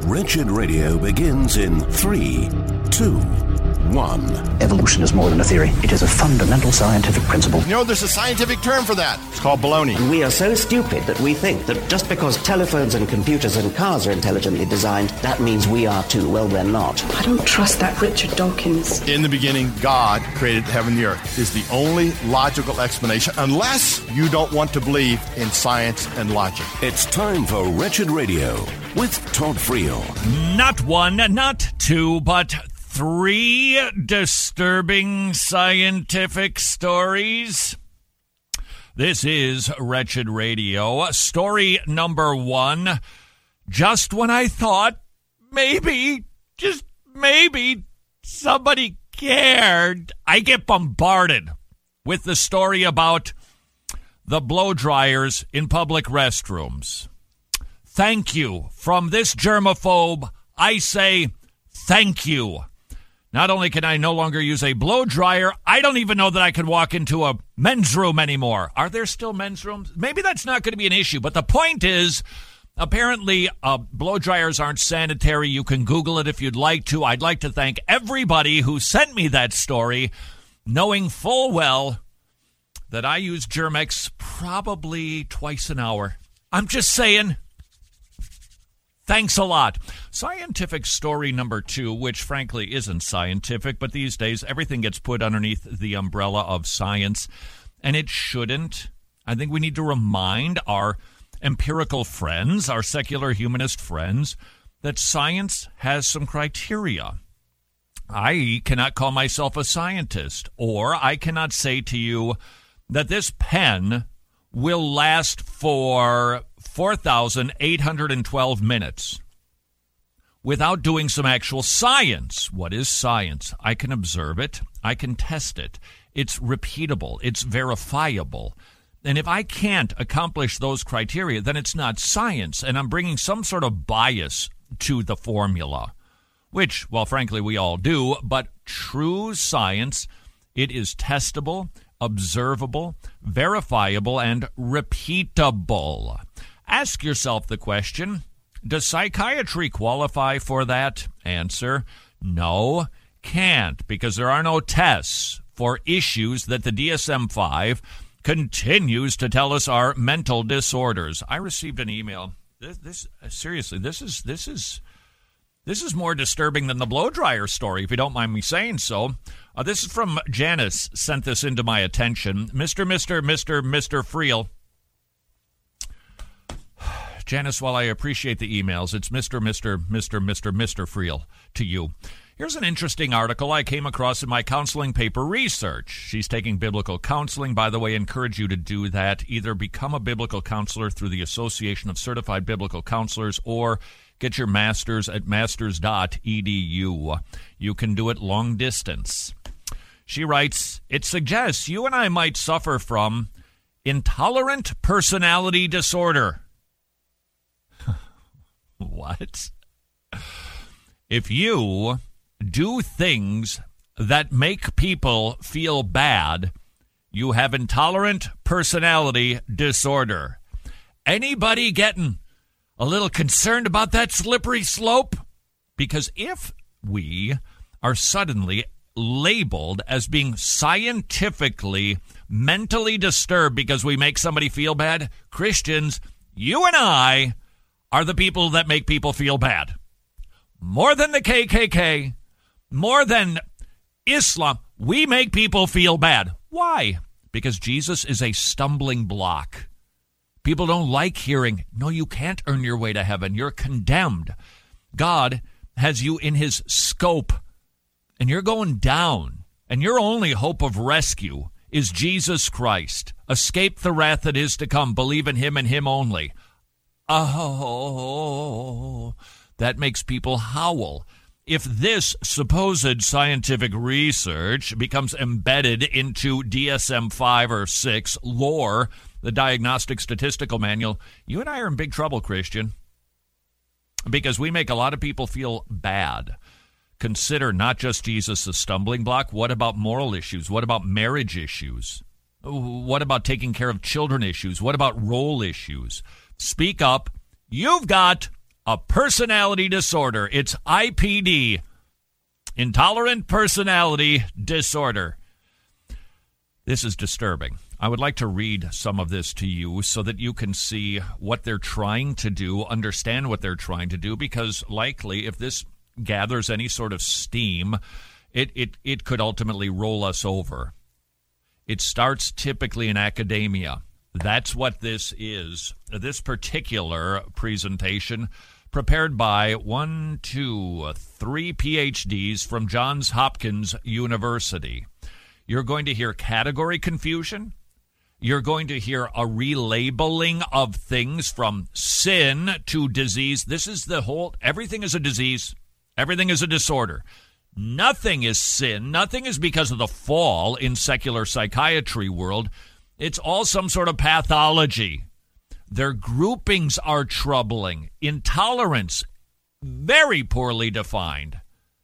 Wretched Radio begins in 3, 2, 1. Evolution is more than a theory. It is a fundamental scientific principle. You know, there's a scientific term for that. It's called baloney. And we are so stupid that we think that just because telephones and computers and cars are intelligently designed, that means we are too. Well, we're not. I don't trust that Richard Dawkins. In the beginning, God created heaven and the earth is the only logical explanation, unless you don't want to believe in science and logic. It's time for Wretched Radio with Todd Friel. Not one, not two, but 3 disturbing scientific stories. This is Wretched Radio. Story number 1. Just when I thought maybe, just maybe, somebody cared, I get bombarded with the story about the blow dryers in public restrooms. Thank you. From this germaphobe, I say thank you. Not only can I no longer use a blow dryer, I don't even know that I can walk into a men's room anymore. Are there still men's rooms? Maybe that's not going to be an issue, but the point is, apparently, blow dryers aren't sanitary. You can Google it if you'd like to. I'd like to thank everybody who sent me that story, knowing full well that I use Germ-X probably twice an hour. I'm just saying. Thanks a lot. Scientific story number 2, which frankly isn't scientific, but these days everything gets put underneath the umbrella of science, and it shouldn't. I think we need to remind our empirical friends, our secular humanist friends, that science has some criteria. I cannot call myself a scientist, or I cannot say to you that this pen will last for 4,812 minutes without doing some actual science. What is science? I can observe it. I can test it. It's repeatable. It's verifiable. And if I can't accomplish those criteria, then it's not science. And I'm bringing some sort of bias to the formula, which, well, frankly, we all do. But true science, it is testable, observable, verifiable, and repeatable. Ask yourself the question, does psychiatry qualify for that? Answer, no, can't, because there are no tests for issues that the DSM-5 continues to tell us are mental disorders. I received an email. Seriously, this is more disturbing than the blow dryer story, if you don't mind me saying so. This is from Janice, sent this into my attention. Mr. Friel. Janice, while I appreciate the emails, it's Mr. Friel to you. Here's an interesting article I came across in my counseling paper research. She's taking biblical counseling. By the way, I encourage you to do that. Either become a biblical counselor through the Association of Certified Biblical Counselors or get your master's at masters.edu. You can do it long distance. She writes, it suggests you and I might suffer from intolerant personality disorder. What? If you do things that make people feel bad, you have intolerant personality disorder. Anybody getting a little concerned about that slippery slope? Because if we are suddenly labeled as being scientifically mentally disturbed because we make somebody feel bad, Christians, you and I are the people that make people feel bad. More than the KKK, more than Islam, we make people feel bad. Why? Because Jesus is a stumbling block. People don't like hearing, no, you can't earn your way to heaven. You're condemned. God has you in his scope, and you're going down, and your only hope of rescue is Jesus Christ. Escape the wrath that is to come. Believe in him and him only. Oh, that makes people howl. If this supposed scientific research becomes embedded into DSM-5 or 6 lore, the Diagnostic Statistical Manual, you and I are in big trouble, Christian, because we make a lot of people feel bad. Consider not just Jesus a stumbling block. What about moral issues? What about marriage issues? What about taking care of children issues? What about role issues? Speak up. You've got a personality disorder. It's IPD, intolerant personality disorder. This is disturbing. I would like to read some of this to you so that you can see what they're trying to do, understand what they're trying to do, because likely if this gathers any sort of steam, it could ultimately roll us over. It starts typically in academia. That's what this is. This particular presentation prepared by 3 PhDs from Johns Hopkins University. You're going to hear category confusion. You're going to hear a relabeling of things from sin to disease. This is the whole, everything is a disease. Everything is a disorder. Nothing is sin. Nothing is because of the fall in secular psychiatry world. It's all some sort of pathology. Their groupings are troubling. Intolerance, very poorly defined.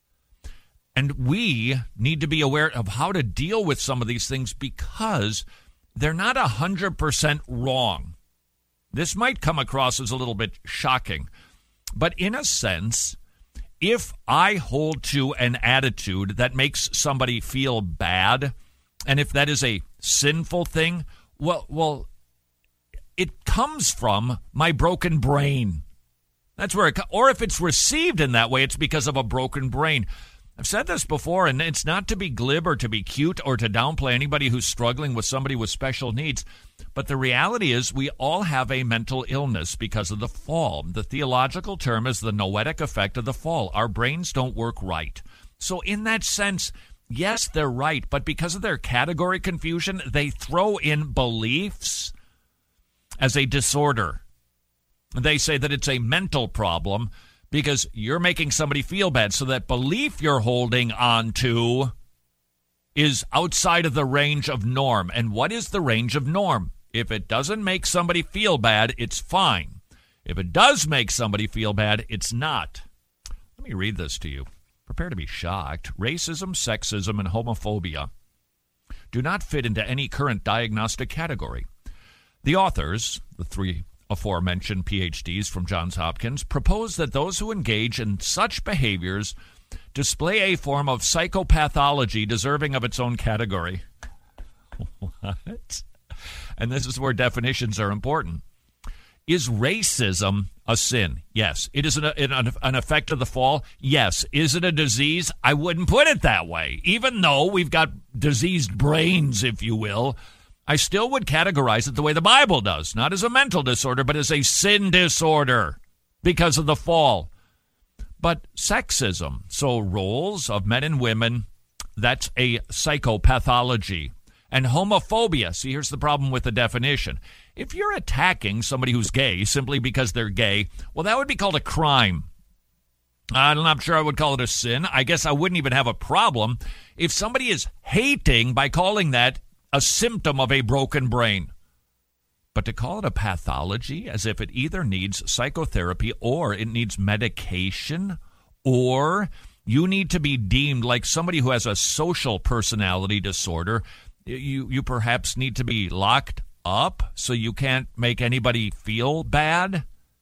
And we need to be aware of how to deal with some of these things because they're not 100% wrong. This might come across as a little bit shocking. But in a sense, if I hold to an attitude that makes somebody feel bad, and if that is a sinful thing, well, it comes from my broken brain. That's where or if it's received in that way, it's because of a broken brain. I've said this before, and it's not to be glib or to be cute or to downplay anybody who's struggling with somebody with special needs, but the reality is we all have a mental illness because of the fall. The theological term is the noetic effect of the fall. Our brains don't work right. So in that sense, yes, they're right, but because of their category confusion, they throw in beliefs as a disorder. They say that it's a mental problem because you're making somebody feel bad, so that belief you're holding on to is outside of the range of norm. And what is the range of norm? If it doesn't make somebody feel bad, it's fine. If it does make somebody feel bad, it's not. Let me read this to you. Prepare to be shocked. Racism, sexism, and homophobia do not fit into any current diagnostic category. The authors, the 3 aforementioned PhDs from Johns Hopkins, propose that those who engage in such behaviors display a form of psychopathology deserving of its own category. What? And this is where definitions are important. Is racism a sin? Yes. It is an effect of the fall? Yes. Is it a disease? I wouldn't put it that way. Even though we've got diseased brains, if you will, I still would categorize it the way the Bible does, not as a mental disorder, but as a sin disorder because of the fall. But sexism, so roles of men and women, that's a psychopathology. And homophobia, see, here's the problem with the definition. If you're attacking somebody who's gay simply because they're gay, well, that would be called a crime. I'm not sure I would call it a sin. I guess I wouldn't even have a problem if somebody is hating by calling that a symptom of a broken brain. But to call it a pathology as if it either needs psychotherapy or it needs medication or you need to be deemed like somebody who has a social personality disorder, you perhaps need to be locked up so you can't make anybody feel bad.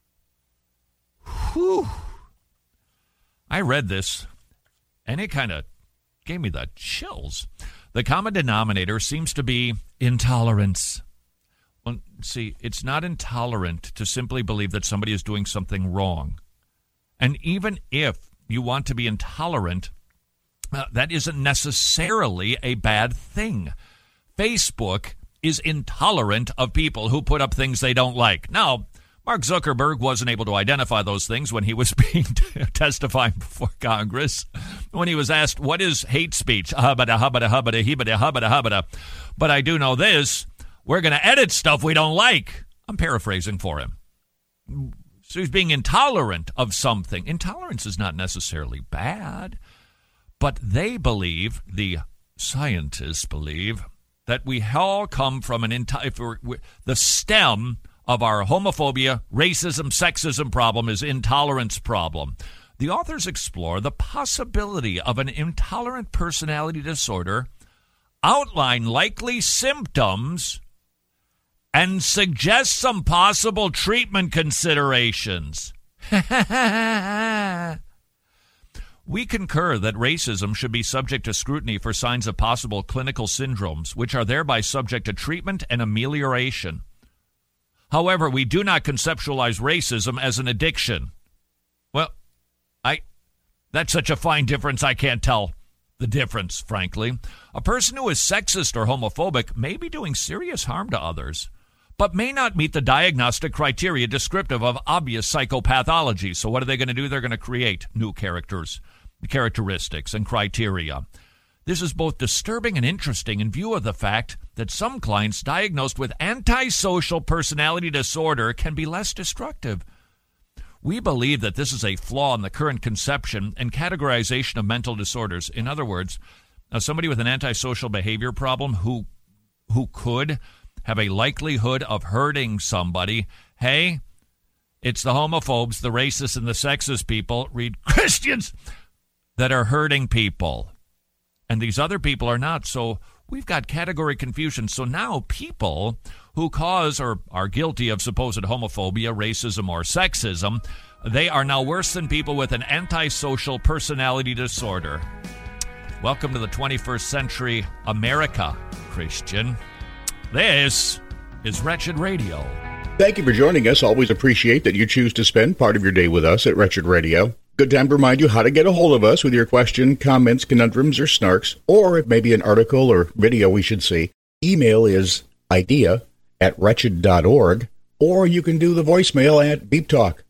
Whew. I read this and it kind of gave me the chills. The common denominator seems to be intolerance. Well, see, it's not intolerant to simply believe that somebody is doing something wrong. And even if you want to be intolerant, that isn't necessarily a bad thing. Facebook is intolerant of people who put up things they don't like. Now, Mark Zuckerberg wasn't able to identify those things when he was testifying before Congress. When he was asked, what is hate speech? Hubbada, hubbada, hubbada, hibbada, hubbada, hubbada. But I do know this. We're going to edit stuff we don't like. I'm paraphrasing for him. So he's being intolerant of something. Intolerance is not necessarily bad. But they believe, the scientists believe, that we all come from the stem of our homophobia, racism, sexism problem is intolerance problem. The authors explore the possibility of an intolerant personality disorder, outline likely symptoms, and suggest some possible treatment considerations. We concur that racism should be subject to scrutiny for signs of possible clinical syndromes, which are thereby subject to treatment and amelioration. However, we do not conceptualize racism as an addiction. Well, that's such a fine difference, I can't tell the difference, frankly. A person who is sexist or homophobic may be doing serious harm to others, but may not meet the diagnostic criteria descriptive of obvious psychopathology. So what are they going to do? They're going to create new characteristics and criteria. This is both disturbing and interesting in view of the fact that some clients diagnosed with antisocial personality disorder can be less destructive. We believe that this is a flaw in the current conception and categorization of mental disorders. In other words, somebody with an antisocial behavior problem who could have a likelihood of hurting somebody, hey, it's the homophobes, the racists, and the sexist people, read Christians, that are hurting people. And these other people are not. So we've got category confusion. So now people who cause or are guilty of supposed homophobia, racism, or sexism, they are now worse than people with an antisocial personality disorder. Welcome to the 21st century America, Christian. This is Wretched Radio. Thank you for joining us. Always appreciate that you choose to spend part of your day with us at Wretched Radio. Good time to remind you how to get a hold of us with your question, comments, conundrums, or snarks, or it may be an article or video we should see. Email is idea@wretched.org, or you can do the voicemail at Beep Talk,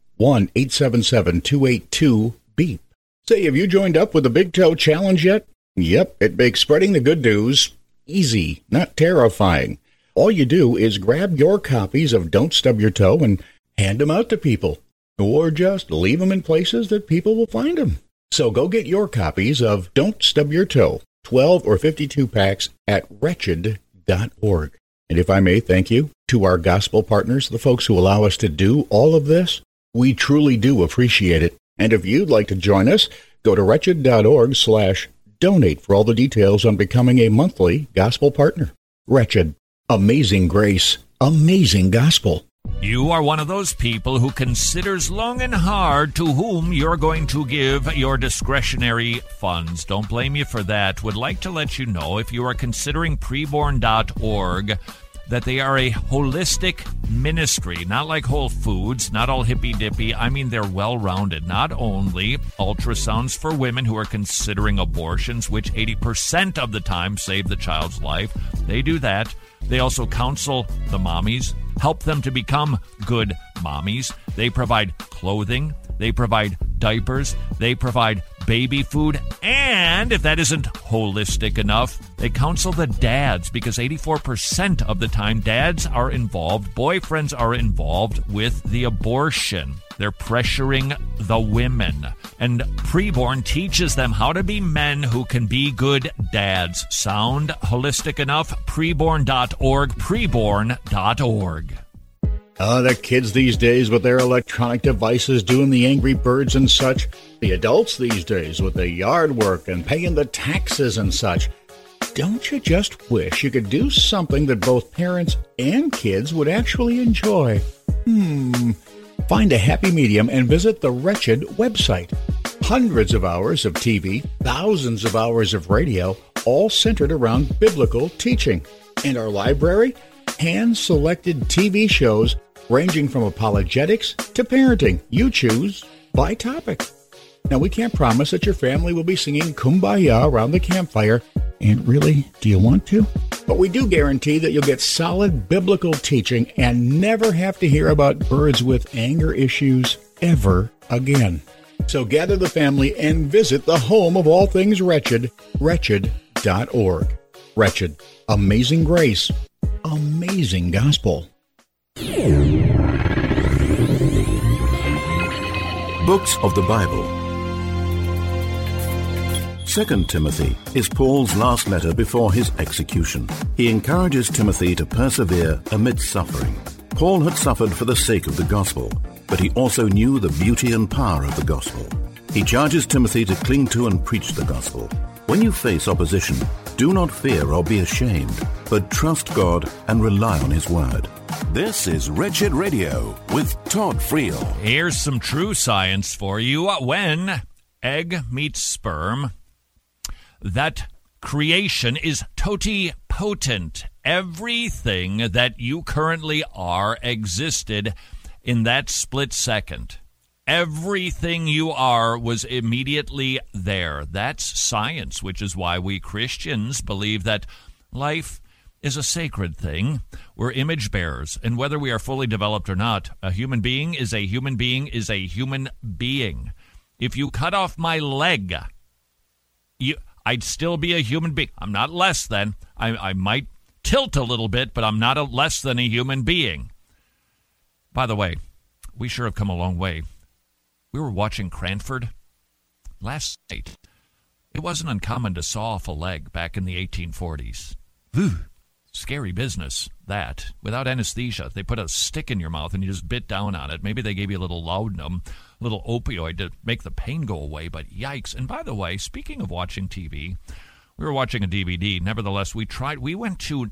1-877-282-BEEP. Say, have you joined up with the Big Toe Challenge yet? Yep, it makes spreading the good news easy, not terrifying. All you do is grab your copies of Don't Stub Your Toe and hand them out to people. Or just leave them in places that people will find them. So go get your copies of Don't Stub Your Toe, 12 or 52 packs at wretched.org. And if I may, thank you to our gospel partners, the folks who allow us to do all of this. We truly do appreciate it. And if you'd like to join us, go to wretched.org/donate for all the details on becoming a monthly gospel partner. Wretched, amazing grace, amazing gospel. You are one of those people who considers long and hard to whom you're going to give your discretionary funds. Don't blame you for that. Would like to let you know, if you are considering preborn.org, that they are a holistic ministry, not like Whole Foods, not all hippy-dippy. I mean, they're well-rounded. Not only ultrasounds for women who are considering abortions, which 80% of the time save the child's life. They do that. They also counsel the mommies, help them to become good mommies. They provide clothing. They provide diapers. They provide baby food. And if that isn't holistic enough, they counsel the dads, because 84% of the time dads are involved, boyfriends are involved with the abortion. They're pressuring the women. And Preborn teaches them how to be men who can be good dads. Sound holistic enough? Preborn.org, preborn.org. The kids these days with their electronic devices doing the Angry Birds and such. The adults these days with the yard work and paying the taxes and such. Don't you just wish you could do something that both parents and kids would actually enjoy? Find a happy medium and visit the Wretched website. Hundreds of hours of TV, thousands of hours of radio, all centered around biblical teaching. And our library? Hand-selected TV shows ranging from apologetics to parenting. You choose by topic. Now, we can't promise that your family will be singing Kumbaya around the campfire. And really, do you want to? But we do guarantee that you'll get solid biblical teaching and never have to hear about birds with anger issues ever again. So gather the family and visit the home of all things wretched, wretched.org. Wretched, amazing grace, amazing gospel. Books of the Bible. 2 Timothy is Paul's last letter before his execution. He encourages Timothy to persevere amidst suffering. Paul had suffered for the sake of the gospel, but he also knew the beauty and power of the gospel. He charges Timothy to cling to and preach the gospel. When you face opposition, do not fear or be ashamed, but trust God and rely on His word. This is Wretched Radio with Todd Friel. Here's some true science for you. When egg meets sperm, that creation is totipotent. Everything that you currently are existed in that split second. Everything you are was immediately there. That's science, which is why we Christians believe that life is a sacred thing. We're image bearers, and whether we are fully developed or not, a human being is a human being is a human being. If you cut off my leg, I'd still be a human being. I'm not less than. I might tilt a little bit, but I'm not a less than a human being. By the way, we sure have come a long way. We were watching Cranford last night. It wasn't uncommon to saw off a leg back in the 1840s. Whew. Scary business, that. Without anesthesia, they put a stick in your mouth and you just bit down on it. Maybe they gave you a little laudanum, a little opioid to make the pain go away, but yikes. And by the way, speaking of watching TV, we were watching a DVD. Nevertheless, we went to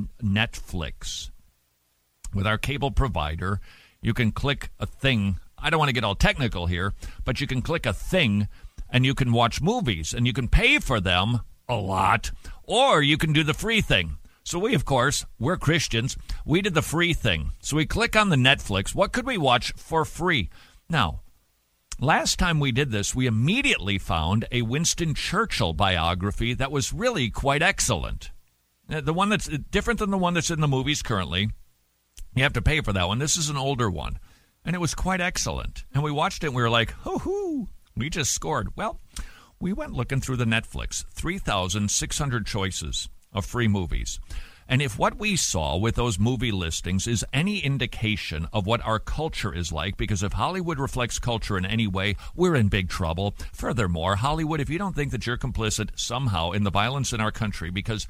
Netflix. With our cable provider, you can click a thing. I don't want to get all technical here, but you can click a thing and you can watch movies and you can pay for them a lot, or you can do the free thing. So we, of course, we're Christians. We did the free thing. So we click on the Netflix. What could we watch for free? Now, last time we did this, we immediately found a Winston Churchill biography that was really quite excellent. The one that's different than the one that's in the movies currently. You have to pay for that one. This is an older one. And it was quite excellent. And we watched it and we were like, hoo-hoo, we just scored. Well, we went looking through the Netflix, 3,600 choices of free movies. And if what we saw with those movie listings is any indication of what our culture is like, because if Hollywood reflects culture in any way, we're in big trouble. Furthermore, Hollywood, if you don't think that you're complicit somehow in the violence in our country, because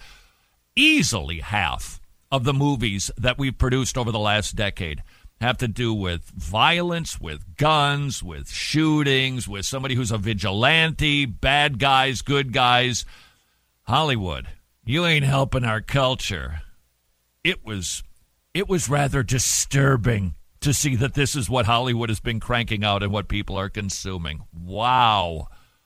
easily half of the movies that we've produced over the last decade have to do with violence, with guns, with shootings, with somebody who's a vigilante, bad guys, good guys. Hollywood, you ain't helping our culture. It was rather disturbing to see that this is what Hollywood has been cranking out and what people are consuming. Wow.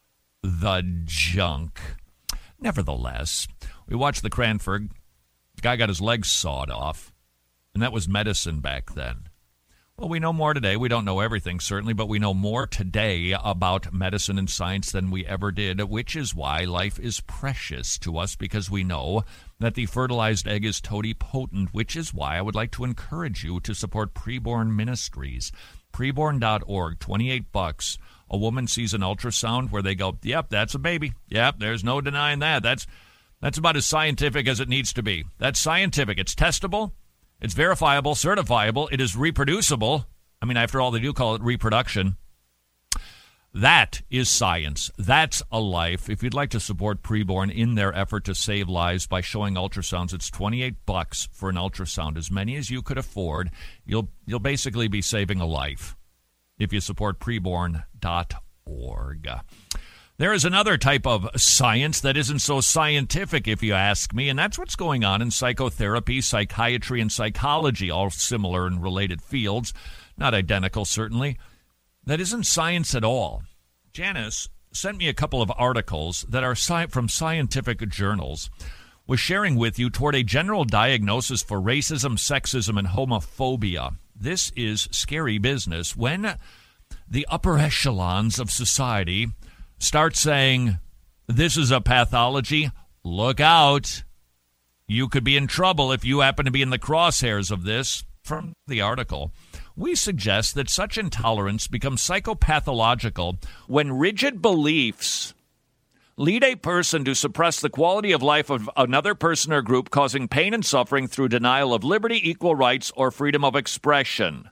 The junk. Nevertheless, we watched the Cranford. The guy got his legs sawed off, and that was medicine back then. Well, we know more today. We don't know everything, certainly, but we know more today about medicine and science than we ever did, which is why life is precious to us, because we know that the fertilized egg is totipotent, which is why I would like to encourage you to support Preborn Ministries. Preborn.org, $28. A woman sees an ultrasound where they go, yep, that's a baby. Yep, there's no denying that. That's about as scientific as it needs to be. That's scientific. It's testable. It's verifiable, certifiable. It is reproducible. I mean, after all, they do call it reproduction. That is science. That's a life. If you'd like to support Preborn in their effort to save lives by showing ultrasounds, it's $28 for an ultrasound. As many as you could afford. You'll basically be saving a life if you support Preborn.org. There is another type of science that isn't so scientific, if you ask me, and that's what's going on in psychotherapy, psychiatry, and psychology, all similar and related fields, not identical, certainly. That isn't science at all. Janice sent me a couple of articles that are from scientific journals, was sharing with you toward a general diagnosis for racism, sexism, and homophobia. This is scary business when the upper echelons of society start saying, this is a pathology, look out. You could be in trouble if you happen to be in the crosshairs of this. From the article, we suggest that such intolerance becomes psychopathological when rigid beliefs lead a person to suppress the quality of life of another person or group, causing pain and suffering through denial of liberty, equal rights, or freedom of expression.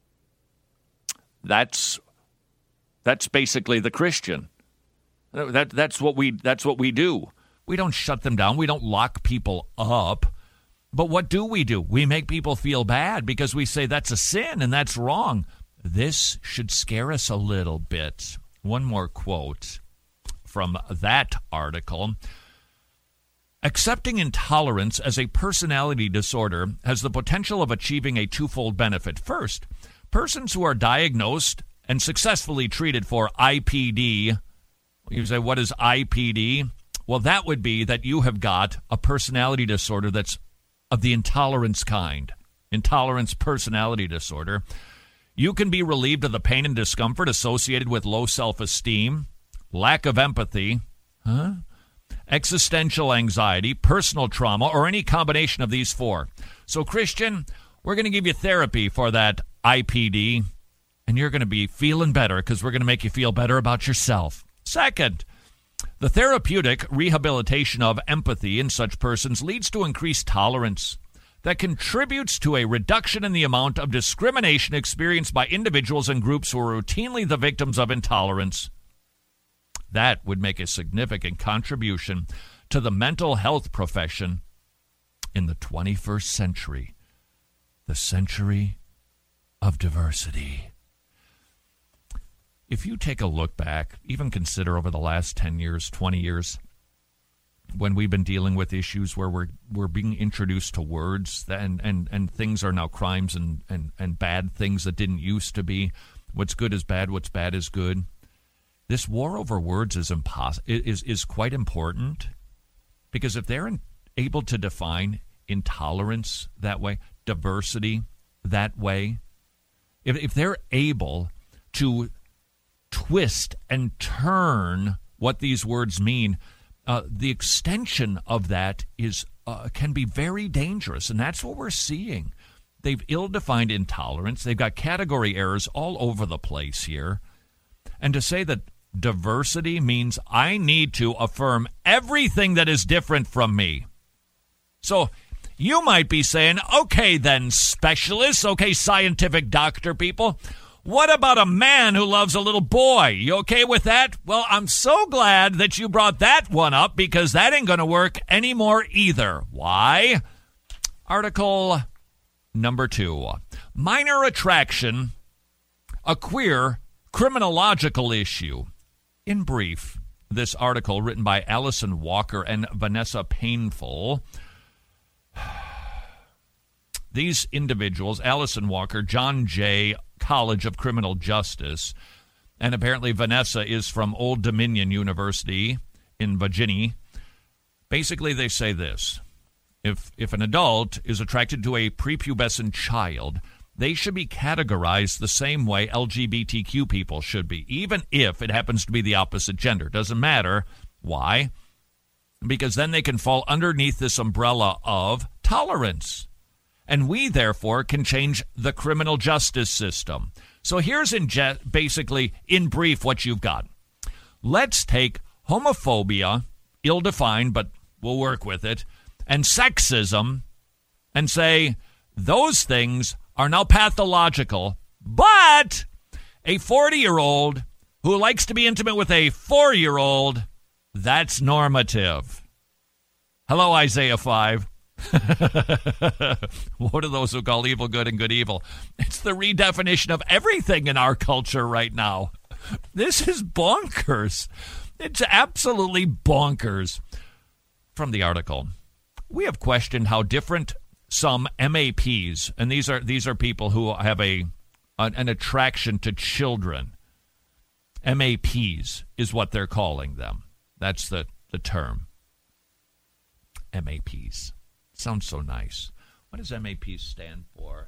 That's basically the Christian. That's what we do. We don't shut them down. We don't lock people up. But what do? We make people feel bad because we say that's a sin and that's wrong. This should scare us a little bit. One more quote from that article. Accepting intolerance as a personality disorder has the potential of achieving a twofold benefit. First, persons who are diagnosed and successfully treated for IPD, you say, what is IPD? Well, that would be that you have got a personality disorder that's of the intolerance kind, intolerance personality disorder. You can be relieved of the pain and discomfort associated with low self-esteem, lack of empathy, existential anxiety, personal trauma, or any combination of these four. So, Christian, we're going to give you therapy for that IPD, and you're going to be feeling better because we're going to make you feel better about yourself. Second, the therapeutic rehabilitation of empathy in such persons leads to increased tolerance that contributes to a reduction in the amount of discrimination experienced by individuals and groups who are routinely the victims of intolerance. That would make a significant contribution to the mental health profession in the 21st century, the century of diversity. If you take a look back, even consider over the last 10 years, 20 years, when we've been dealing with issues where we're being introduced to words and things are now crimes and bad things that didn't used to be. What's good is bad, what's bad is good. This war over words is quite important, because if they're able to define intolerance that way, diversity that way, if they're able to twist and turn what these words mean, the extension of that can be very dangerous, and that's what we're seeing. They've ill-defined intolerance. They've got category errors all over the place here. And to say that diversity means I need to affirm everything that is different from me. So you might be saying, okay then, specialists, okay, scientific doctor people, what about a man who loves a little boy? You okay with that? Well, I'm so glad that you brought that one up, because that ain't going to work anymore either. Why? Article number 2. Minor attraction, a queer criminological issue. In brief, this article written by Allison Walker and Vanessa Painful. These individuals, Allison Walker, John Jay College of Criminal Justice, and apparently Vanessa is from Old Dominion University in Virginia. Basically, they say this: if an adult is attracted to a prepubescent child, they should be categorized the same way LGBTQ people should be, even if it happens to be the opposite gender. Doesn't matter. Why? Because then they can fall underneath this umbrella of tolerance. And we, therefore, can change the criminal justice system. So here's basically, in brief, what you've got. Let's take homophobia, ill-defined, but we'll work with it, and sexism, and say those things are now pathological, but a 40-year-old who likes to be intimate with a 4-year-old, that's normative. Hello, Isaiah 5. What are those who call evil good and good evil? It's the redefinition of everything in our culture right now. This is bonkers. It's absolutely bonkers. From the article, we have questioned how different some MAPs, and these are people who have an attraction to children. MAPs is what they're calling them. That's the term. MAPs. Sounds so nice. What does MAPs stand for?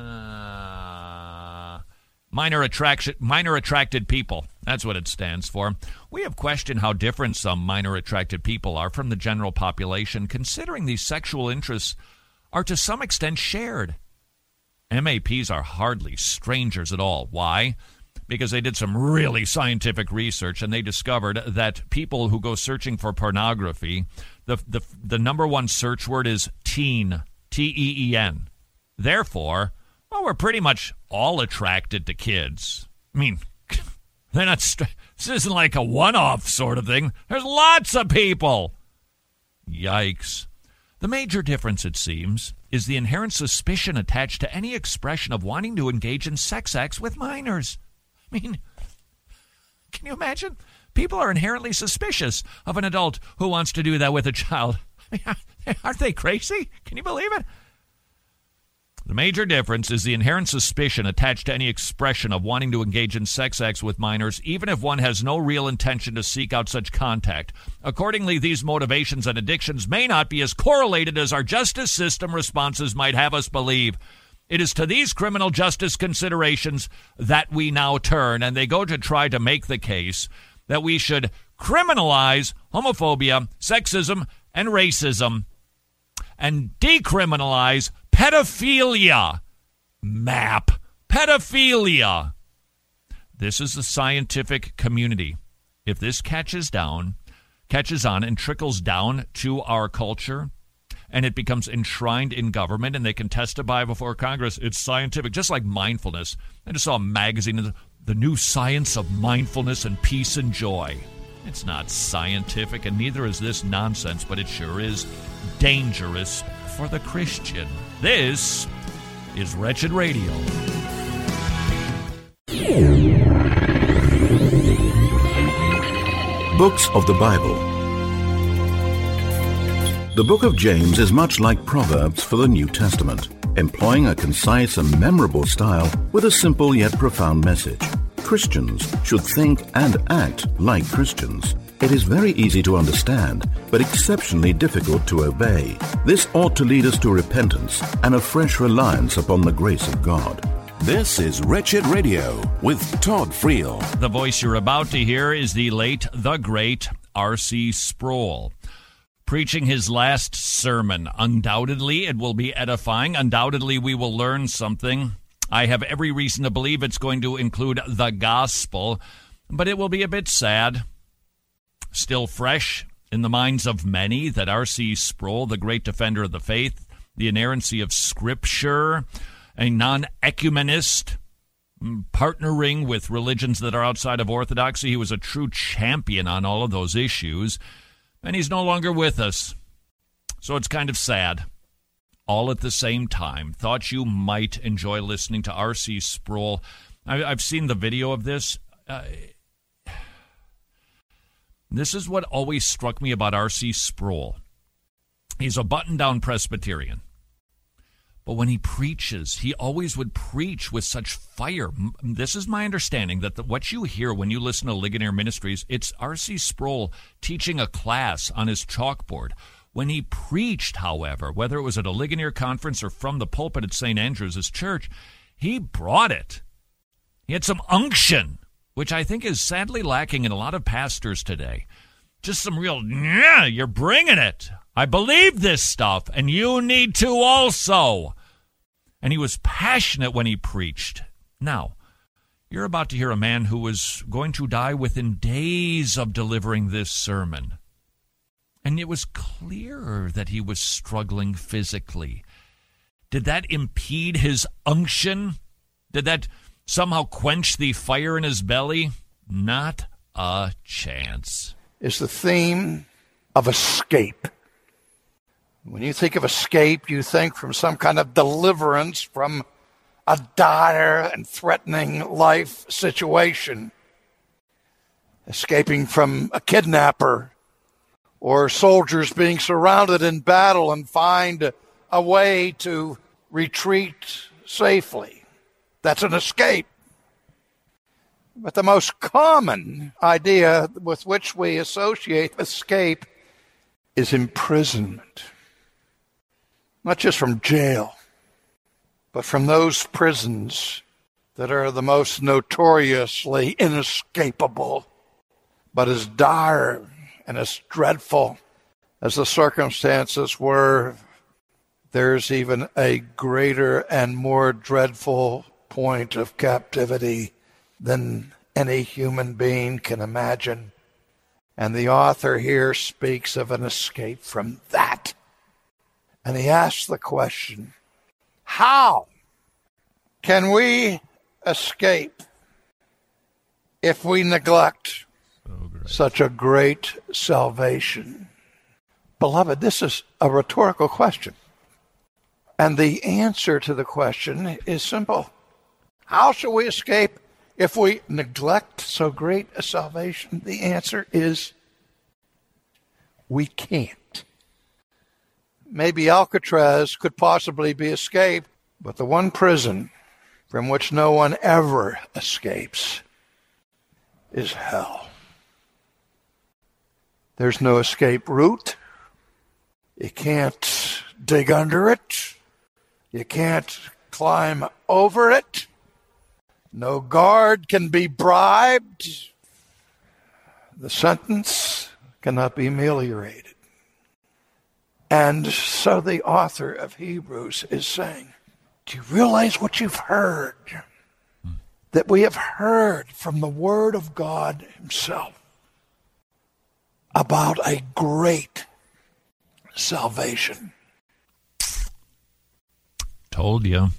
Minor attracted people. That's what it stands for. We have questioned how different some minor attracted people are from the general population, considering these sexual interests are to some extent shared. MAPs are hardly strangers at all. Why? Because they did some really scientific research, and they discovered that people who go searching for pornography, the number one search word is teen, T-E-E-N. Therefore, well, we're pretty much all attracted to kids. I mean, they're not. This isn't like a one-off sort of thing. There's lots of people. Yikes. The major difference, it seems, is the inherent suspicion attached to any expression of wanting to engage in sex acts with minors. I mean, can you imagine? People are inherently suspicious of an adult who wants to do that with a child. Aren't they crazy? Can you believe it? The major difference is the inherent suspicion attached to any expression of wanting to engage in sex acts with minors, even if one has no real intention to seek out such contact. Accordingly, these motivations and addictions may not be as correlated as our justice system responses might have us believe. It is to these criminal justice considerations that we now turn, and they go to try to make the case that we should criminalize homophobia, sexism, and racism, and decriminalize pedophilia. MAP. Pedophilia. This is the scientific community. If this catches on, and trickles down to our culture, and it becomes enshrined in government, and they can testify before Congress, it's scientific, just like mindfulness. I just saw a magazine, The New Science of Mindfulness and Peace and Joy. It's not scientific, and neither is this nonsense, but it sure is dangerous for the Christian. This is Wretched Radio. Books of the Bible. The book of James is much like Proverbs for the New Testament, employing a concise and memorable style with a simple yet profound message. Christians should think and act like Christians. It is very easy to understand, but exceptionally difficult to obey. This ought to lead us to repentance and a fresh reliance upon the grace of God. This is Wretched Radio with Todd Friel. The voice you're about to hear is the late, the great R.C. Sproul, preaching his last sermon. Undoubtedly, it will be edifying. Undoubtedly, we will learn something. I have every reason to believe it's going to include the gospel, but it will be a bit sad. Still fresh in the minds of many that R.C. Sproul, the great defender of the faith, the inerrancy of Scripture, a non-ecumenist, partnering with religions that are outside of orthodoxy. He was a true champion on all of those issues, and he's no longer with us. So it's kind of sad. All at the same time, thought you might enjoy listening to R.C. Sproul. I've seen the video of this. This is what always struck me about R.C. Sproul. He's a button-down Presbyterian. But when he preaches, he always would preach with such fire. This is my understanding, that what you hear when you listen to Ligonier Ministries, it's R.C. Sproul teaching a class on his chalkboard. When he preached, however, whether it was at a Ligonier conference or from the pulpit at St. Andrew's church, he brought it. He had some unction, which I think is sadly lacking in a lot of pastors today. Just some real, yeah, you're bringing it. I believe this stuff, and you need to also. And he was passionate when he preached. Now, you're about to hear a man who was going to die within days of delivering this sermon. And it was clear that he was struggling physically. Did that impede his unction? Did that somehow quench the fire in his belly? Not a chance. Is the theme of escape. When you think of escape, you think from some kind of deliverance from a dire and threatening life situation. Escaping from a kidnapper, or soldiers being surrounded in battle and find a way to retreat safely. That's an escape. But the most common idea with which we associate escape is imprisonment. Not just from jail, but from those prisons that are the most notoriously inescapable, but as dire and as dreadful as the circumstances were, there's even a greater and more dreadful point of captivity than any human being can imagine. And the author here speaks of an escape from that. And he asks the question, how can we escape if we neglect such a great salvation? Beloved, this is a rhetorical question. And the answer to the question is simple. How shall we escape if we neglect so great a salvation? The answer is we can't. Maybe Alcatraz could possibly be escaped, but the one prison from which no one ever escapes is hell. There's no escape route. You can't dig under it. You can't climb over it. No guard can be bribed. The sentence cannot be ameliorated. And so the author of Hebrews is saying, do you realize what you've heard? That we have heard from the Word of God himself about a great salvation. Told you.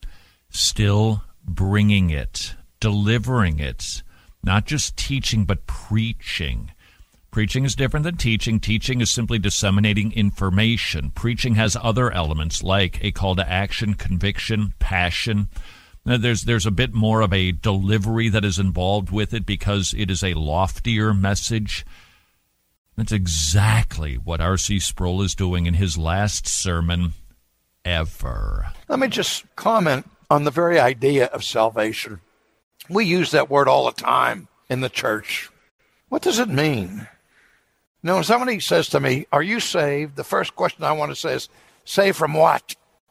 Still bringing it, delivering it, not just teaching, but preaching. Preaching is different than teaching. Teaching is simply disseminating information. Preaching has other elements like a call to action, conviction, passion. There's a bit more of a delivery that is involved with it because it is a loftier message. That's exactly what R.C. Sproul is doing in his last sermon ever. Let me just comment on the very idea of salvation. We use that word all the time in the church. What does it mean? You know, when somebody says to me, are you saved? The first question I want to say is, saved from what?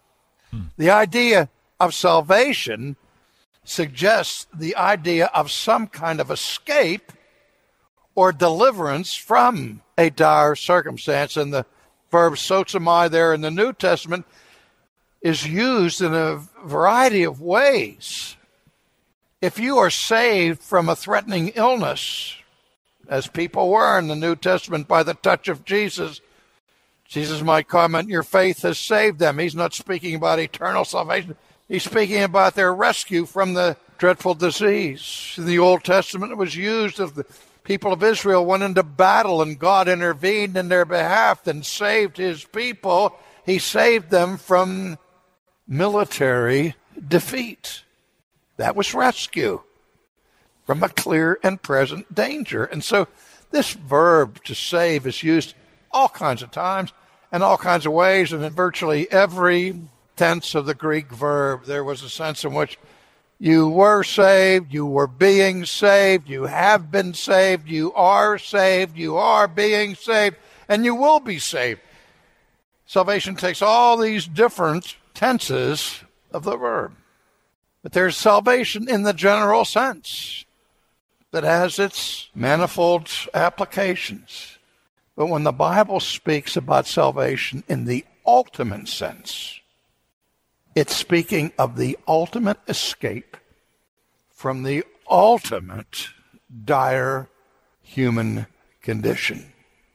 The idea of salvation suggests the idea of some kind of escape or deliverance from a dire circumstance. And the verb sotomai there in the New Testament is used in a variety of ways. If you are saved from a threatening illness, as people were in the New Testament by the touch of Jesus, Jesus might comment, your faith has saved them. He's not speaking about eternal salvation. He's speaking about their rescue from the dreadful disease. In the Old Testament, it was used of the people of Israel went into battle and God intervened in their behalf and saved his people. He saved them from military defeat. That was rescue from a clear and present danger. And so this verb to save is used all kinds of times and all kinds of ways, and in virtually every tense of the Greek verb, there was a sense in which you were saved, you were being saved, you have been saved, you are being saved, and you will be saved. Salvation takes all these different tenses of the verb. But there's salvation in the general sense that has its manifold applications. But when the Bible speaks about salvation in the ultimate sense, it's speaking of the ultimate escape from the ultimate dire human condition.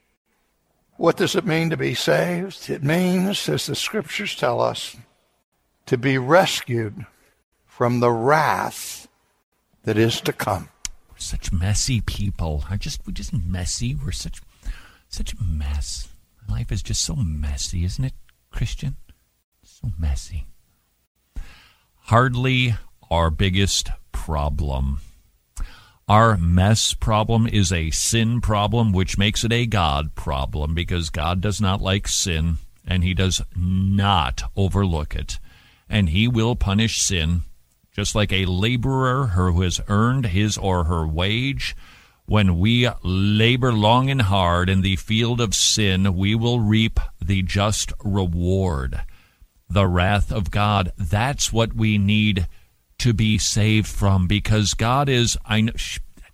What does it mean to be saved? It means, as the Scriptures tell us, to be rescued from the wrath that is to come. We're such messy people. We're just messy. We're such a mess. Life is just so messy, isn't it, Christian? So messy. Hardly our biggest problem. Our mess problem is a sin problem, which makes it a God problem, because God does not like sin, and he does not overlook it. And he will punish sin, just like a laborer who has earned his or her wage. When we labor long and hard in the field of sin, we will reap the just reward, the wrath of God. That's what we need to be saved from, because God is, I know,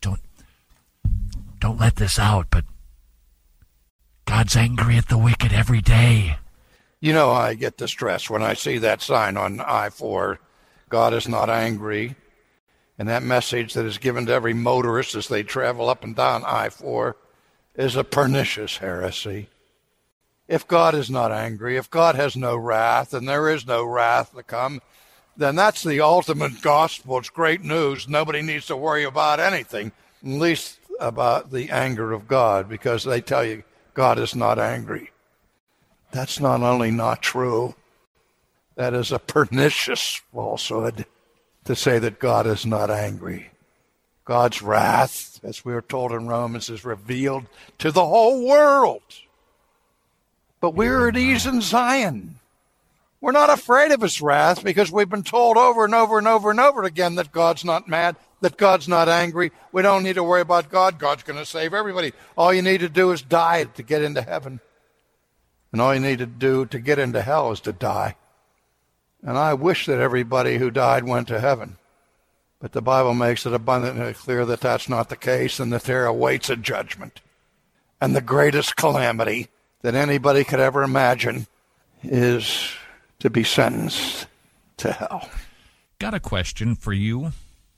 don't let this out, but God's angry at the wicked every day. You know, I get distressed when I see that sign on I-4, God is not angry, and that message that is given to every motorist as they travel up and down I-4 is a pernicious heresy. If God is not angry, if God has no wrath, and there is no wrath to come, then that's the ultimate gospel. It's great news. Nobody needs to worry about anything, at least about the anger of God, because they tell you God is not angry. That's not only not true, that is a pernicious falsehood to say that God is not angry. God's wrath, as we are told in Romans, is revealed to the whole world. But we're at ease in Zion. We're not afraid of his wrath because we've been told over and over and over and over again that God's not mad, that God's not angry. We don't need to worry about God. God's going to save everybody. All you need to do is die to get into heaven. And all you need to do to get into hell is to die. And I wish that everybody who died went to heaven. But the Bible makes it abundantly clear that that's not the case and that there awaits a judgment. And the greatest calamity that anybody could ever imagine is to be sentenced to hell. Got a question for you.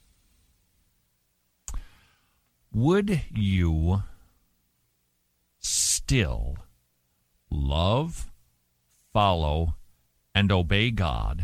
Would you still love, follow, and obey God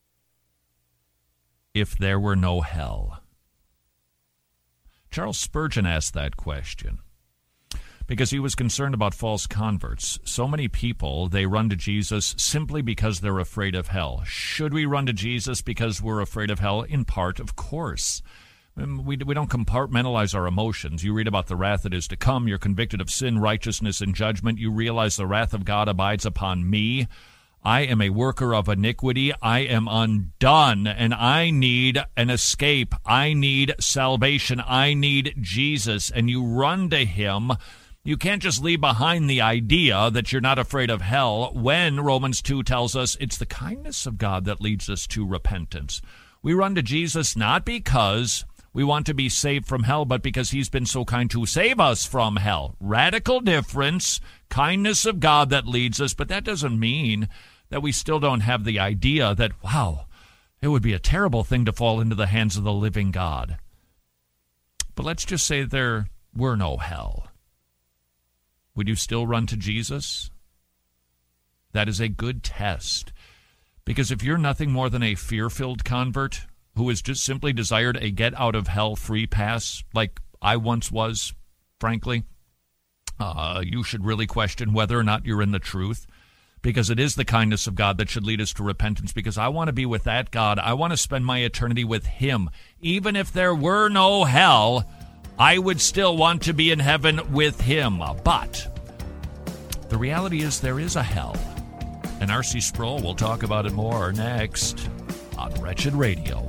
if there were no hell? Charles Spurgeon asked that question because he was concerned about false converts. So many people, they run to Jesus simply because they're afraid of hell. Should we run to Jesus because we're afraid of hell? In part, of course. We don't compartmentalize our emotions. You read about the wrath that is to come. You're convicted of sin, righteousness, and judgment. You realize the wrath of God abides upon me. I am a worker of iniquity. I am undone, and I need an escape. I need salvation. I need Jesus. And you run to him. You can't just leave behind the idea that you're not afraid of hell when Romans 2 tells us it's the kindness of God that leads us to repentance. We run to Jesus not because we want to be saved from hell, but because he's been so kind to save us from hell. Radical difference, kindness of God that leads us, but that doesn't mean that we still don't have the idea that, wow, it would be a terrible thing to fall into the hands of the living God. But let's just say there were no hell. Would you still run to Jesus? That is a good test. Because if you're nothing more than a fear-filled convert who has just simply desired a get-out-of-hell free pass, like I once was, frankly, you should really question whether or not you're in the truth. Because it is the kindness of God that should lead us to repentance. Because I want to be with that God. I want to spend my eternity with him. Even if there were no hell, I would still want to be in heaven with him. But the reality is there is a hell. And R.C. Sproul will talk about it more next on Wretched Radio.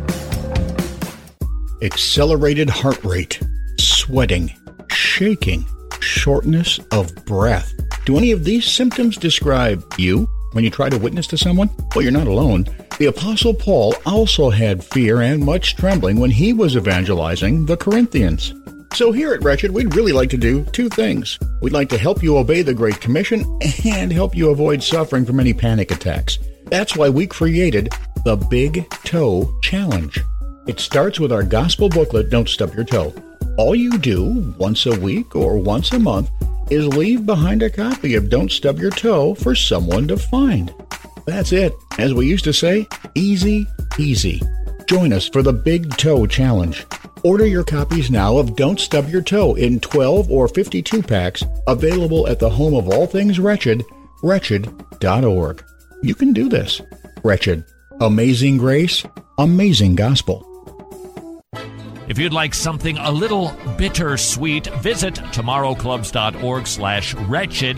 Accelerated heart rate, sweating, shaking, shortness of breath. Do any of these symptoms describe you when you try to witness to someone? Well, you're not alone. The Apostle Paul also had fear and much trembling when he was evangelizing the Corinthians. So here at Wretched, we'd really like to do two things. We'd like to help you obey the Great Commission and help you avoid suffering from any panic attacks. That's why we created the Big Toe Challenge. It starts with our gospel booklet, Don't Stub Your Toe. All you do once a week or once a month is leave behind a copy of Don't Stub Your Toe for someone to find. That's it. As we used to say, easy peasy. Join us for the Big Toe Challenge. Order your copies now of Don't Stub Your Toe in 12 or 52 packs, available at the home of all things Wretched, wretched.org. You can do this. Wretched. Amazing grace, amazing gospel. If you'd like something a little bittersweet, visit tomorrowclubs.org/wretched,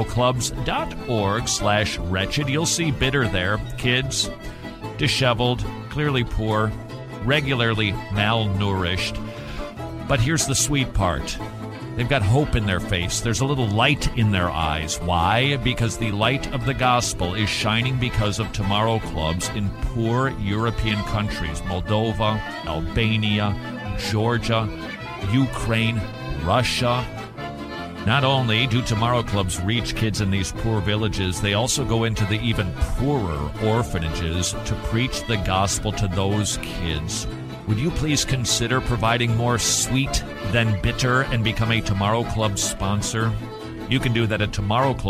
tomorrowclubs.org/wretched. You'll see bitter there. Kids, disheveled, clearly poor, regularly malnourished. But here's the sweet part. They've got hope in their face. There's a little light in their eyes. Why? Because the light of the gospel is shining because of Tomorrow Clubs in poor European countries. Moldova, Albania, Georgia, Ukraine, Russia. Not only do Tomorrow Clubs reach kids in these poor villages, they also go into the even poorer orphanages to preach the gospel to those kids. Would you please consider providing more sweet than bitter and become a Tomorrow Clubs sponsor? You can do that at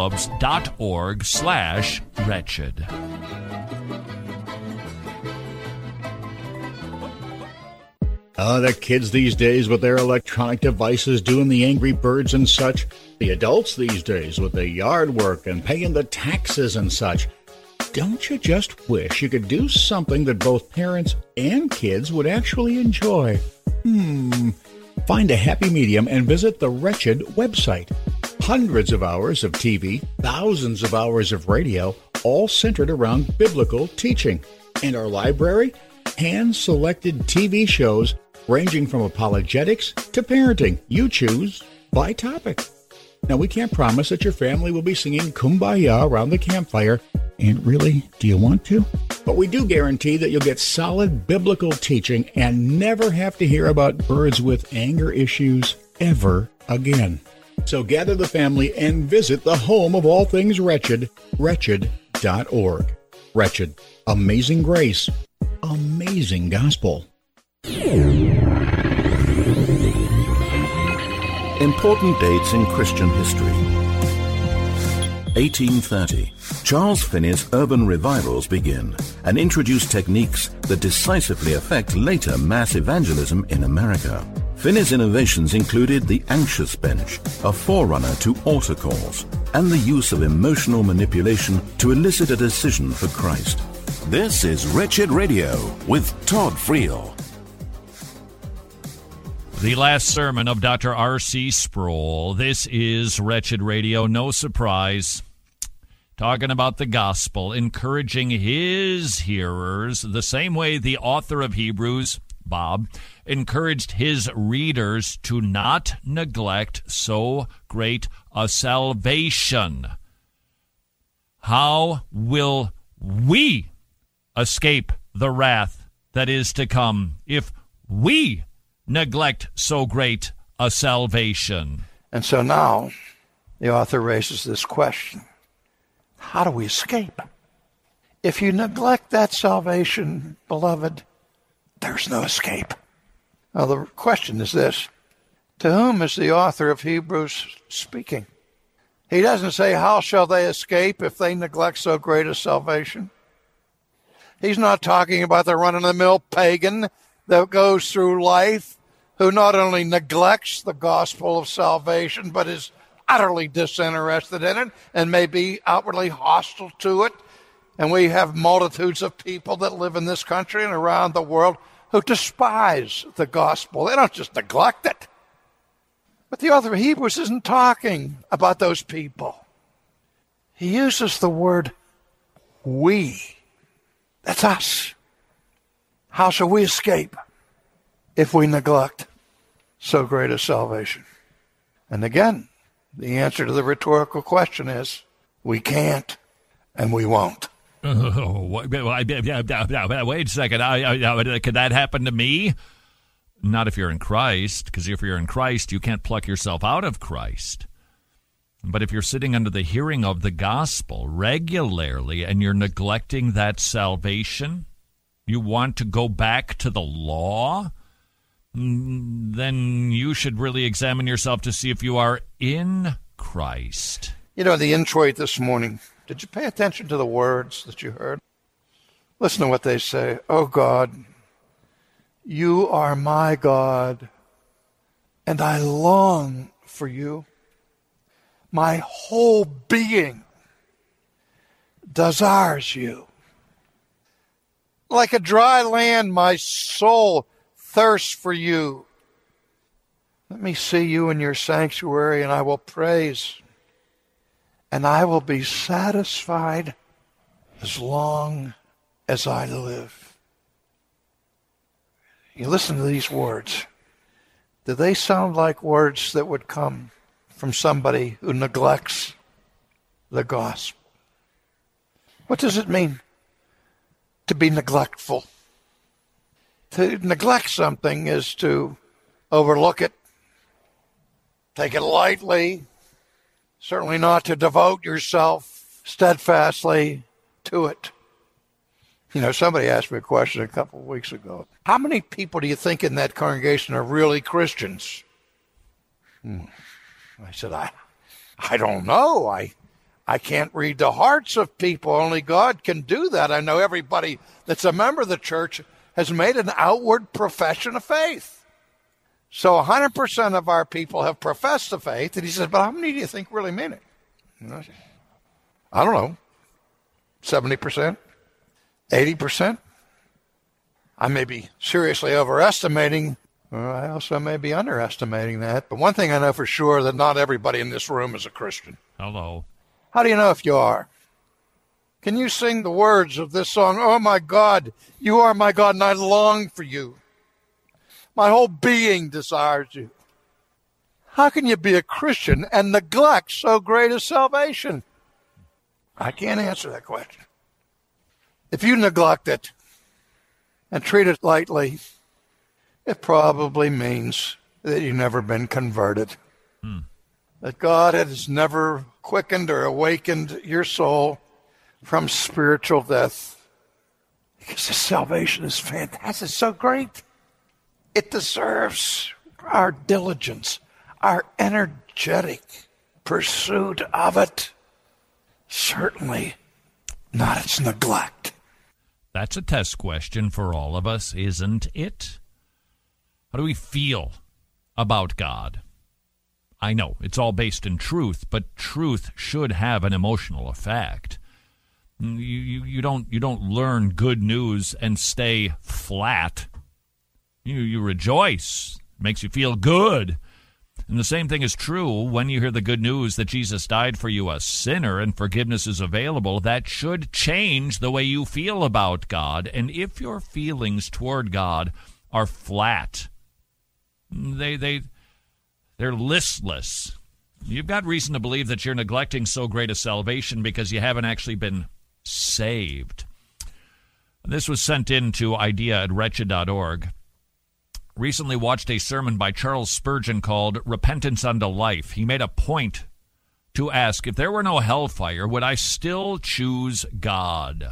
tomorrowclubs.org/wretched. The kids these days with their electronic devices doing the Angry Birds and such. The adults these days with the yard work and paying the taxes and such. Don't you just wish you could do something that both parents and kids would actually enjoy? Find a happy medium and visit the Wretched website. hundreds of hours of TV, thousands of hours of radio, all centered around biblical teaching. And our library? Hand-selected TV shows ranging from apologetics to parenting. You choose by topic. Now, we can't promise that your family will be singing Kumbaya around the campfire. And really, do you want to? But we do guarantee that you'll get solid biblical teaching and never have to hear about birds with anger issues ever again. So gather the family and visit the home of all things Wretched, wretched.org. Wretched, amazing grace, amazing gospel. Important dates in Christian history. 1830. Charles Finney's urban revivals begin and introduce techniques that decisively affect later mass evangelism in America. Finney's innovations included the anxious bench, a forerunner to altar calls, and the use of emotional manipulation to elicit a decision for Christ. This is Wretched Radio with Todd Friel. The last sermon of Dr. R.C. Sproul. This is Wretched Radio, no surprise. Talking about the gospel, encouraging his hearers the same way the author of Hebrews, Bob, encouraged his readers to not neglect so great a salvation. How will we escape the wrath that is to come if we neglect so great a salvation? And so now the author raises this question. How do we escape? If you neglect that salvation, beloved, there's no escape. Now the question is this. To whom is the author of Hebrews speaking? He doesn't say, how shall they escape if they neglect so great a salvation? He's not talking about the run-of-the-mill pagan that goes through life who not only neglects the gospel of salvation, but is utterly disinterested in it and may be outwardly hostile to it. And we have multitudes of people that live in this country and around the world who despise the gospel. They don't just neglect it. But the author of Hebrews isn't talking about those people. He uses the word we. That's us. How shall we escape if we neglect so great a salvation? And again, the answer to the rhetorical question is, we can't and we won't. Oh, wait a second. Could that happen to me? Not if you're in Christ, because if you're in Christ, you can't pluck yourself out of Christ. But if you're sitting under the hearing of the gospel regularly and you're neglecting that salvation, you want to go back to the law, then you should really examine yourself to see if you are in Christ. You know, the introit this morning, did you pay attention to the words that you heard? Listen to what they say. Oh God, you are my God, and I long for you. My whole being desires you. Like a dry land, my soul thirsts for you. Let me see you in your sanctuary, and I will praise, and I will be satisfied as long as I live. You listen to these words. Do they sound like words that would come from somebody who neglects the gospel? What does it mean to be neglectful? To neglect something is to overlook it, take it lightly, certainly not to devote yourself steadfastly to it. You know, somebody asked me a question a couple of weeks ago. How many people do you think in that congregation are really Christians? I said, I don't know. I can't read the hearts of people. Only God can do that. I know everybody that's a member of the church has made an outward profession of faith. So 100% of our people have professed the faith. And he says, but how many do you think really mean it? I don't know. 70%? 80%? I may be seriously overestimating Well, I also may be underestimating that. But one thing I know for sure, that not everybody in this room is a Christian. Hello. How do you know if you are? Can you sing the words of this song? Oh, my God, you are my God, and I long for you. My whole being desires you. How can you be a Christian and neglect so great a salvation? I can't answer that question. If you neglect it and treat it lightly, it probably means that you've never been converted. That God has never quickened or awakened your soul from spiritual death. Because the salvation is fantastic, it's so great. It deserves our diligence, our energetic pursuit of it. Certainly not its neglect. That's a test question for all of us, isn't it? How do we feel about God? I know it's all based in truth, but truth should have an emotional effect. You don't learn good news and stay flat. You rejoice. It makes you feel good. And the same thing is true when you hear the good news that Jesus died for you, a sinner, and forgiveness is available. That should change the way you feel about God. And if your feelings toward God are flat, they're listless, you've got reason to believe that you're neglecting so great a salvation because you haven't actually been saved. This was sent in to idea@wretched.org. Recently watched a sermon by Charles Spurgeon called Repentance Unto Life. He made a point to ask, if there were no hellfire, would I still choose God?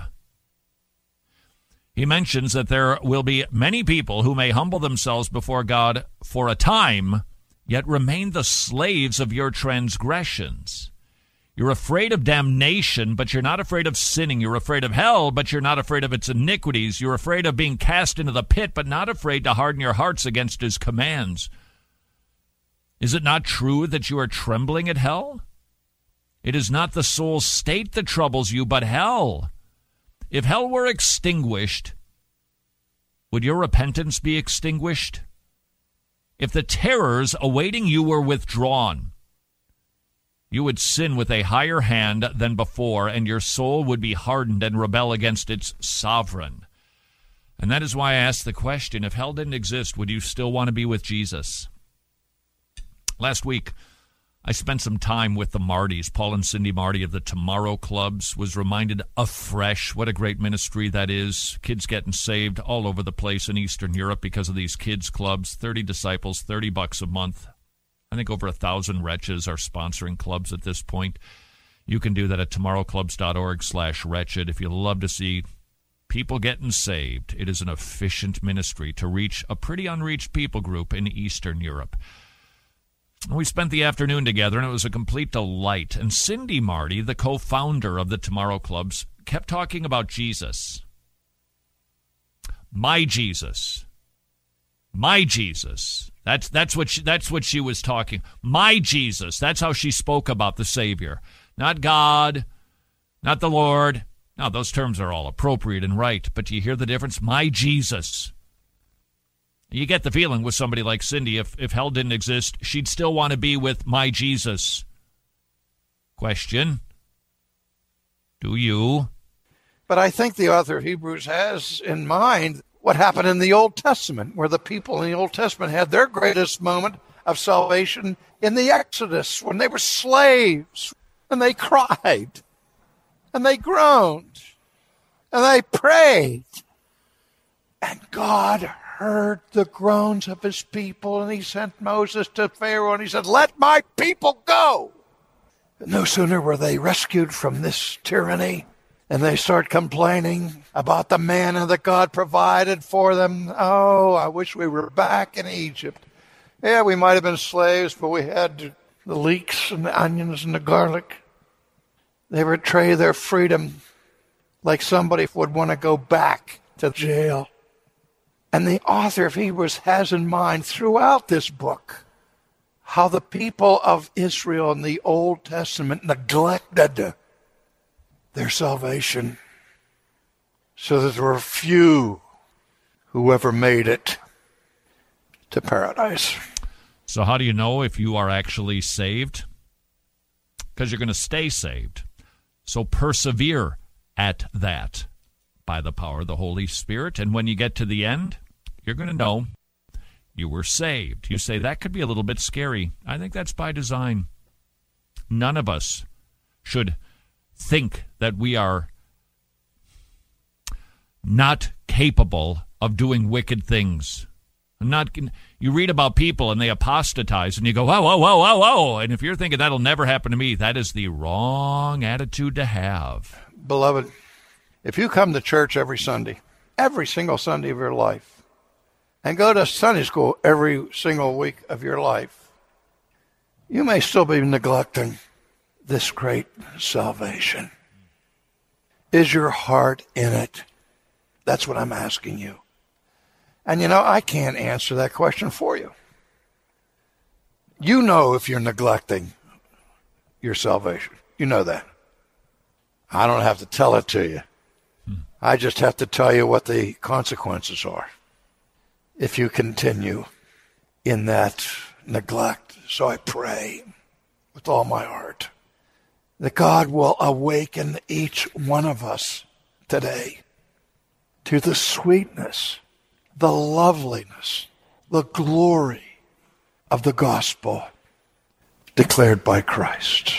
He mentions that there will be many people who may humble themselves before God for a time, yet remain the slaves of your transgressions. You're afraid of damnation, but you're not afraid of sinning. You're afraid of hell, but you're not afraid of its iniquities. You're afraid of being cast into the pit, but not afraid to harden your hearts against his commands. Is it not true that you are trembling at hell? It is not the soul's state that troubles you, but hell. If hell were extinguished, would your repentance be extinguished? If the terrors awaiting you were withdrawn, you would sin with a higher hand than before, and your soul would be hardened and rebel against its sovereign. And that is why I asked the question, if hell didn't exist, would you still want to be with Jesus? Last week, I spent some time with the Martys. Paul and Cindy Marty of the Tomorrow Clubs. Was reminded afresh what a great ministry that is. Kids getting saved all over the place in Eastern Europe because of these kids clubs. 30 disciples, $30 a month. I think over 1,000 wretches are sponsoring clubs at this point. You can do that at tomorrowclubs.org/wretched. If you love to see people getting saved, it is an efficient ministry to reach a pretty unreached people group in Eastern Europe. We spent the afternoon together, and it was a complete delight. And Cindy Marty, the co-founder of the Tomorrow Clubs, kept talking about Jesus. My Jesus. My Jesus. That's what she was talking. My Jesus. That's how she spoke about the Savior. Not God, not the Lord. Now, those terms are all appropriate and right, but do you hear the difference? My Jesus. You get the feeling with somebody like Cindy, if hell didn't exist, she'd still want to be with my Jesus. Question. Do you? But I think the author of Hebrews has in mind what happened in the Old Testament, where the people in the Old Testament had their greatest moment of salvation in the Exodus, when they were slaves, and they cried, and they groaned, and they prayed. And God heard the groans of his people, and he sent Moses to Pharaoh, and he said, let my people go. And no sooner were they rescued from this tyranny, and they start complaining about the manna that God provided for them. Oh, I wish we were back in Egypt. Yeah, we might have been slaves, but we had the leeks and the onions and the garlic. They betray their freedom like somebody would want to go back to jail. And the author of Hebrews has in mind throughout this book how the people of Israel in the Old Testament neglected their salvation, so that there were few who ever made it. to paradise. So how do you know if you are actually saved? Because you're going to stay saved. So persevere at that by the power of the Holy Spirit. And when you get to the end, you're going to know you were saved. You say, that could be a little bit scary. I think that's by design. None of us should think that we are not capable of doing wicked things. You read about people and they apostatize and you go, whoa, whoa, whoa, whoa, whoa. And if you're thinking that'll never happen to me, that is the wrong attitude to have. Beloved, if you come to church every Sunday, every single Sunday of your life, and go to Sunday school every single week of your life, you may still be neglecting this great salvation. Is your heart in it? That's what I'm asking you. And I can't answer that question for you. You know if you're neglecting your salvation. You know that. I don't have to tell it to you. I just have to tell you what the consequences are if you continue in that neglect. So I pray with all my heart that God will awaken each one of us today to the sweetness, the loveliness, the glory of the gospel declared by Christ.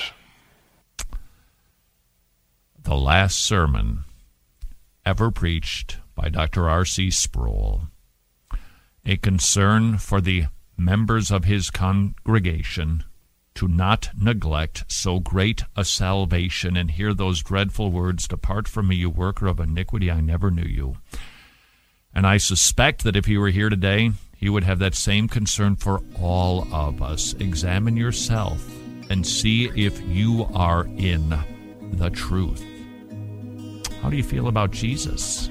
The last sermon ever preached by Dr. R.C. Sproul, a concern for the members of his congregation to not neglect so great a salvation, and hear those dreadful words, "Depart from me, you worker of iniquity, I never knew you." And I suspect that if he were here today, he would have that same concern for all of us. Examine yourself and see if you are in the truth. How do you feel about Jesus?